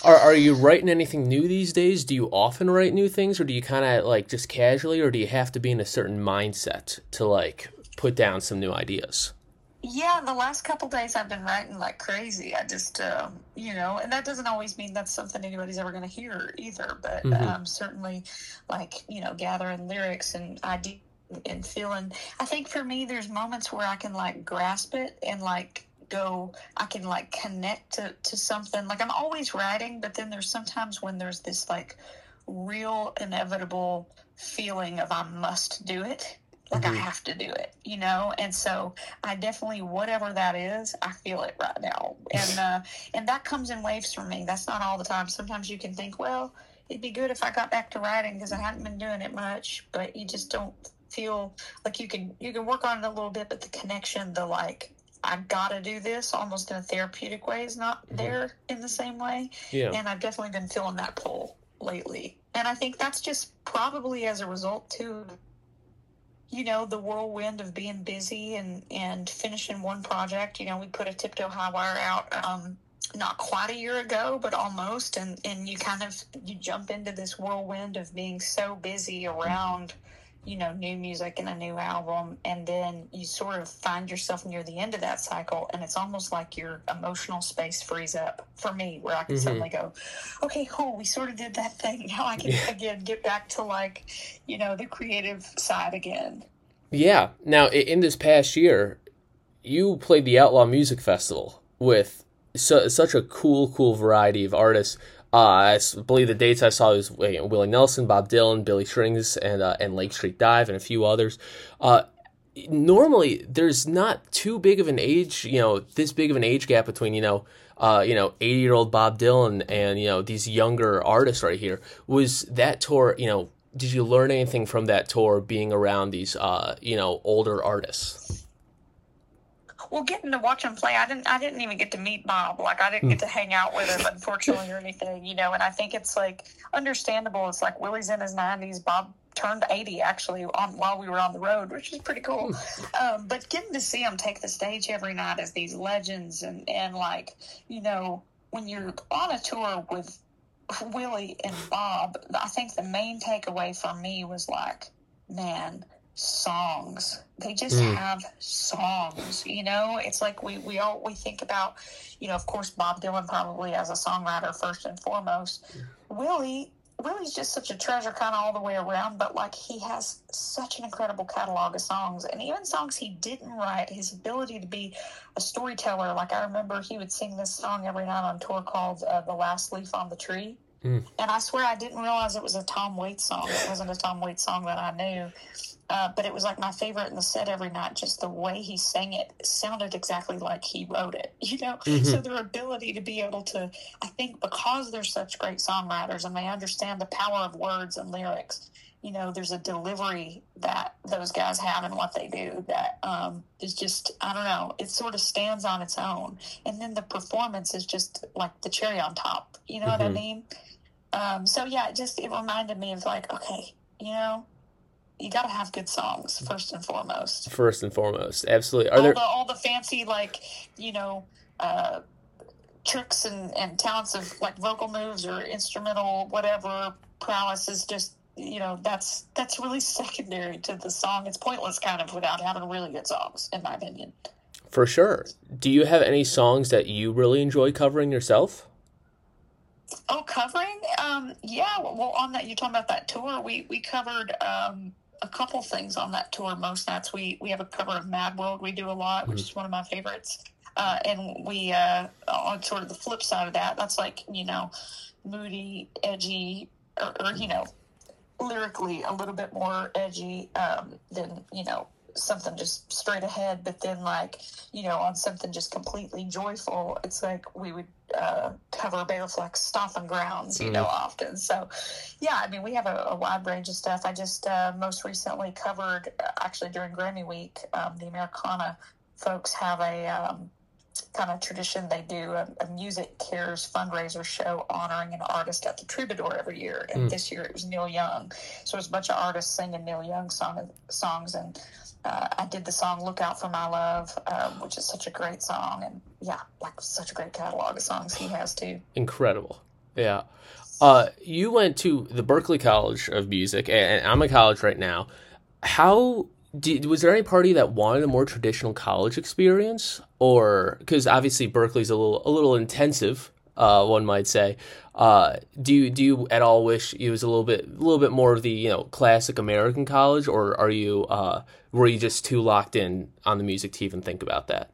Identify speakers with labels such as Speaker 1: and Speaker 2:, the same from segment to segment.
Speaker 1: Are you writing anything new these days? Do you often write new things, or do you kind of like just casually, or do you have to be in a certain mindset to like put down some new ideas?
Speaker 2: Yeah, the last couple days I've been writing like crazy. I just, and that doesn't always mean that's something anybody's ever going to hear either. But
Speaker 1: Mm-hmm.
Speaker 2: certainly, like, gathering lyrics and ideas and feeling. I think for me, there's moments where I can like grasp it and like I can like connect to something. Like I'm always writing, but then there's sometimes when there's this like real inevitable feeling of I must do it. Like I
Speaker 1: Mm-hmm.
Speaker 2: have to do it, and so I definitely, whatever that is, I feel it right now, and that comes in waves for me. That's not all the time. Sometimes you can think, well, it'd be good if I got back to writing because I haven't been doing it much, but you just don't feel like you can work on it a little bit, but the connection, the like, I gotta do this almost in a therapeutic way is not
Speaker 1: Mm-hmm.
Speaker 2: there in the same way,
Speaker 1: Yeah.
Speaker 2: and I've definitely been feeling that pull lately, and I think that's just probably as a result too, the whirlwind of being busy and finishing one project. We put a Tiptoe High Wire out not quite a year ago, but almost. And you jump into this whirlwind of being so busy around, new music and a new album. And then you sort of find yourself near the end of that cycle. And it's almost like your emotional space frees up for me, where I can
Speaker 1: Mm-hmm.
Speaker 2: suddenly go, okay, cool, we sort of did that thing. Now I can, again, get back to like, the creative side again.
Speaker 1: Yeah. Now, in this past year, you played the Outlaw Music Festival with such a cool variety of artists. Believe the dates I saw was Willie Nelson, Bob Dylan, Billy Strings, and Lake Street Dive, and a few others. Uh, Normally, there's not too big of an age, this big of an age gap between, 80-year-old Bob Dylan and, these younger artists right here. Was that tour, did you learn anything from that tour being around these, older artists?
Speaker 2: Well, getting to watch him play, I didn't even get to meet Bob. Like, I didn't get to hang out with him, unfortunately, or anything, and I think it's like understandable. It's like Willie's in his 90s. Bob turned 80 actually while we were on the road, which is pretty cool. But getting to see him take the stage every night as these legends and like, when you're on a tour with Willie and Bob, I think the main takeaway for me was like, man, songs. They just have songs, It's like we think about, of course, Bob Dylan probably as a songwriter first and foremost. Willie's just such a treasure kind of all the way around, but like he has such an incredible catalog of songs, and even songs he didn't write, his ability to be a storyteller. Like I remember he would sing this song every night on tour called The Last Leaf on the Tree. And I swear I didn't realize it was a Tom Waits song. It wasn't a Tom Waits song that I knew. But it was like my favorite in the set every night. Just the way he sang it sounded exactly like he wrote it, So their ability to be able to, I think because they're such great songwriters and they understand the power of words and lyrics, there's a delivery that those guys have in what they do that is just, I don't know, it sort of stands on its own. And then the performance is just like the cherry on top. You know what I mean? So yeah, it reminded me of like, okay, you got to have good songs first and foremost.
Speaker 1: First and foremost, absolutely.
Speaker 2: All the fancy like tricks and talents of like vocal moves or instrumental whatever prowess is just that's really secondary to the song. It's pointless kind of without having really good songs, in my opinion.
Speaker 1: For sure. Do you have any songs that you really enjoy covering yourself?
Speaker 2: Oh, covering? Yeah. Well, on that, you're talking about that tour. We covered a couple things on that tour. Most nights we have a cover of Mad World. We do a lot, which is one of my favorites. And we on sort of the flip side of that, that's like moody, edgy, or lyrically a little bit more edgy than something just straight ahead. But then like on something just completely joyful, it's like we would cover Bela Fleck's Stomping Grounds, often. So yeah, I mean, we have a wide range of stuff. I just most recently covered actually during Grammy Week, the Americana folks have a kind of tradition. They do a Music Cares fundraiser show honoring an artist at the Troubadour every year. And this year it was Neil Young. So it was a bunch of artists singing Neil Young songs. And I did the song Look Out for My Love, which is such a great song. And yeah, like such a great catalog of songs he has too.
Speaker 1: Incredible. Yeah. You went to the Berklee College of Music, and I'm in college right now. Was there any party that wanted a more traditional college experience, or because obviously Berkeley's a little intensive, one might say. Do you at all wish it was a little bit more of the classic American college, or were you just too locked in on the music to even think about that?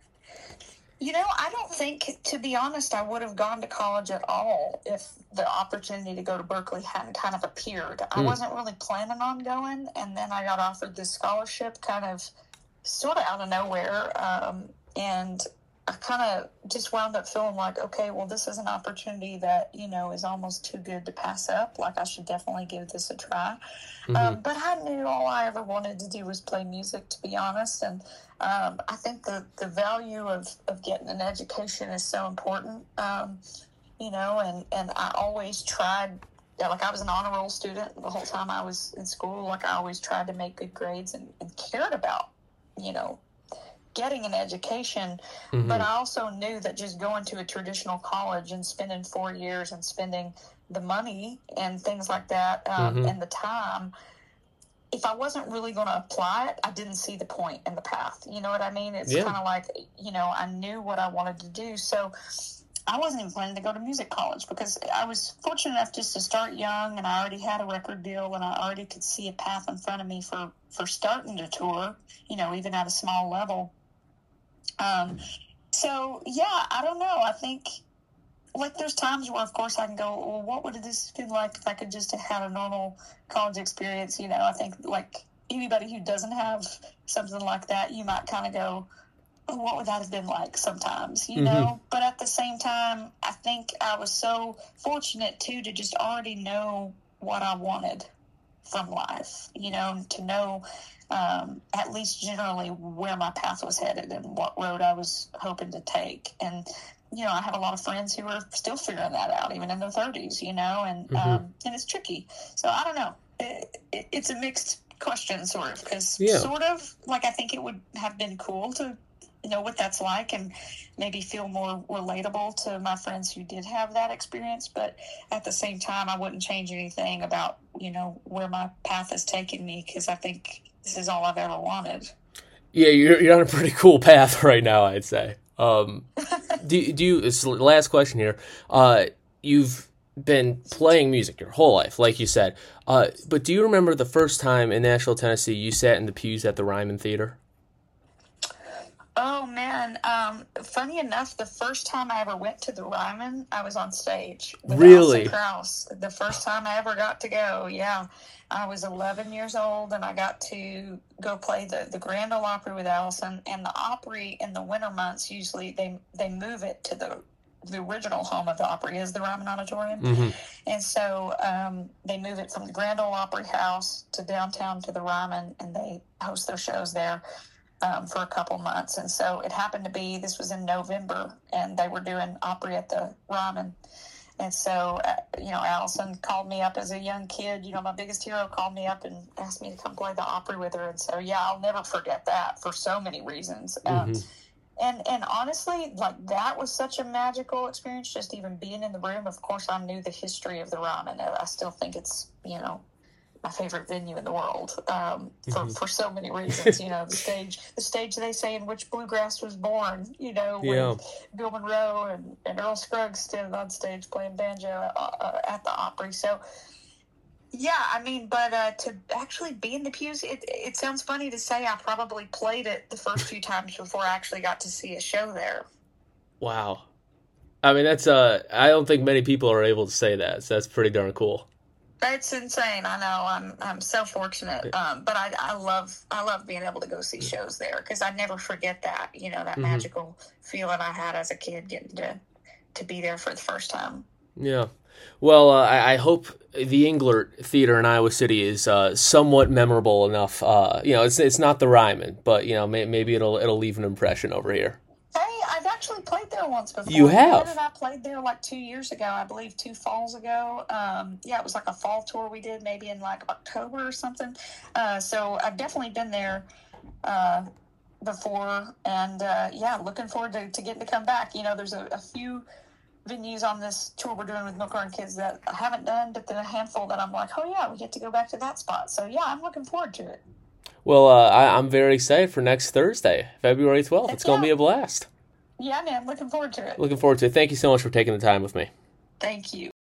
Speaker 2: I don't think, to be honest, I would have gone to college at all if the opportunity to go to Berkeley hadn't kind of appeared. I wasn't really planning on going, and then I got offered this scholarship kind of sort of out of nowhere. And I kind of just wound up feeling like, okay, well, this is an opportunity that, is almost too good to pass up. Like, I should definitely give this a try. But I knew all I ever wanted to do was play music, to be honest. And I think the value of getting an education is so important, and I always tried. Yeah, like I was an honor roll student the whole time I was in school. Like I always tried to make good grades and cared about, getting an education. But I also knew that just going to a traditional college and spending 4 years and spending the money and things like that, and the time, if I wasn't really going to apply it, I didn't see the point in the path. You know what I mean? It's kind of like, I knew what I wanted to do. So I wasn't even planning to go to music college because I was fortunate enough just to start young, and I already had a record deal, and I already could see a path in front of me for starting to tour, even at a small level. So yeah, I don't know. I think like there's times where of course I can go, well, what would this been like if I could just have had a normal college experience? I think like anybody who doesn't have something like that, you might kind of go, oh, what would that have been like sometimes, But at the same time, I think I was so fortunate too to just already know what I wanted from life, to know at least generally where my path was headed and what road I was hoping to take. And, I have a lot of friends who are still figuring that out, even in their 30s, and it's tricky. So I don't know. It's a mixed question, sort of, because sort of like I think it would have been cool to know what that's like and maybe feel more relatable to my friends who did have that experience. But at the same time, I wouldn't change anything about, where my path has taken me, because I think this is all I've ever wanted.
Speaker 1: Yeah, you're on a pretty cool path right now, I'd say. Do you? It's the last question here. You've been playing music your whole life, like you said. But do you remember the first time in Nashville, Tennessee, you sat in the pews at the Ryman Theater?
Speaker 2: Oh man, funny enough, the first time I ever went to the Ryman, I was on stage with
Speaker 1: Really?
Speaker 2: Alison Krauss. The first time I ever got to go, yeah. I was 11 years old, and I got to go play the Grand Ole Opry with Allison. And the Opry in the winter months, usually they move it to the original home of the Opry is the Ryman Auditorium. And so they move it from the Grand Ole Opry House to downtown to the Ryman, and they host their shows there for a couple months. And so it happened to be, this was in November, and they were doing Opry at the Ryman. And so, Allison called me up as a young kid. My biggest hero called me up and asked me to come play the Opry with her. And so, yeah, I'll never forget that for so many reasons. And honestly, like, that was such a magical experience, just even being in the room. Of course, I knew the history of the Ryman. I still think it's, my favorite venue in the world for so many reasons. The stage they say in which bluegrass was born, with Bill Monroe and Earl Scruggs standing on stage playing banjo at the Opry. So, yeah, I mean, but to actually be in the pews, it sounds funny to say I probably played it the first few times before I actually got to see a show there.
Speaker 1: Wow. I mean, that's I don't think many people are able to say that, so that's pretty darn cool.
Speaker 2: It's insane. I know. I'm so fortunate. But I love being able to go see shows there, because I never forget that, that magical feeling I had as a kid getting to be there for the first time.
Speaker 1: Yeah. Well, I hope the Englert Theater in Iowa City is somewhat memorable enough. It's not the Ryman, but maybe it'll leave an impression over here.
Speaker 2: Hey, I've actually played there once before.
Speaker 1: You have?
Speaker 2: And I played there like 2 years ago, I believe 2 falls ago. It was like a fall tour we did maybe in like October or something. So I've definitely been there before, and looking forward to getting to come back. There's a few venues on this tour we're doing with Milk Run Kids that I haven't done, but then a handful that I'm like, oh yeah, we get to go back to that spot. So yeah, I'm looking forward to it.
Speaker 1: Well, I'm very excited for next Thursday, February 12th. It's going to be a blast.
Speaker 2: Yeah, man, looking forward to it.
Speaker 1: Looking forward to it. Thank you so much for taking the time with me.
Speaker 2: Thank you.